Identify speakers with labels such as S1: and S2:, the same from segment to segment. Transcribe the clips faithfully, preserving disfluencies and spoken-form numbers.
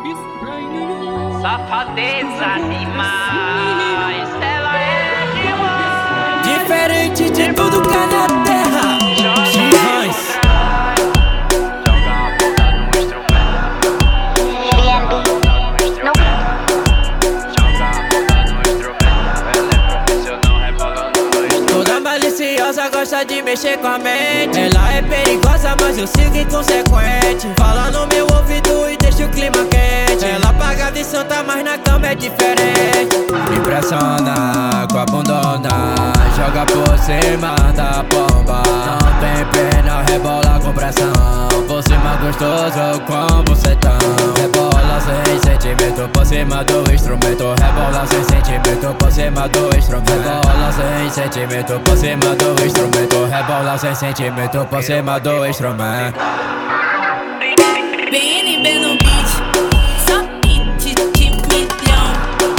S1: Safadeza demais, ela é demais.
S2: Diferente de tudo que é na terra. Chivães.
S1: Joga a bunda no instrumento. Joga a bunda no instrumento. Joga a bunda no instrumento. Ela é profissional rebolando no instrumento.
S2: Toda maliciosa gosta de mexer com a mente. Ela é perigosa, mas eu sigo inconsequente. Fala no meu ouvido e deixa o clima quente. Ela paga de santa, mas na cama é diferente. Impressiona com a bundona, joga por cima da bomba. Não tem pena, rebola com pressão. Por cima gostoso com bucetão. Rebola sem sentimento por cima do instrumento. Rebola sem sentimento por cima do instrumento. Rebola sem sentimento por cima do instrumento. Rebola sem sentimento por cima do instrumento.
S3: B N B no beat, só hit de milhão.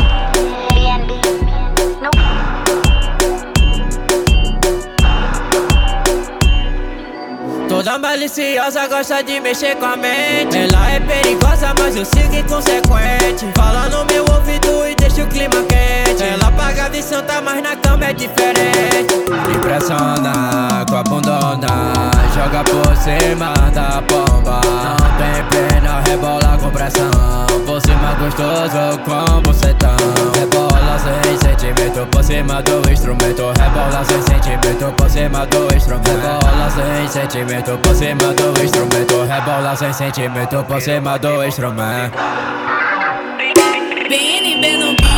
S2: Toda maliciosa gosta de mexer com a mente. Ela é perigosa, mas eu sigo inconsequente. Fala no meu ouvido e deixa o clima quente. Ela paga de santa, mas na cama é diferente. Impressiona com a bundona, joga por cima da bomba. Não tem pena, rebola com pressão. Por cima gostoso com bucetão. Rebola sem sentimento por cima do instrumento. Rebola sem sentimento por cima do instrumento. Rebola sem sentimento por cima do instrumento. Rebola sem sentimento por cima do instrumento.
S3: B N B no beat.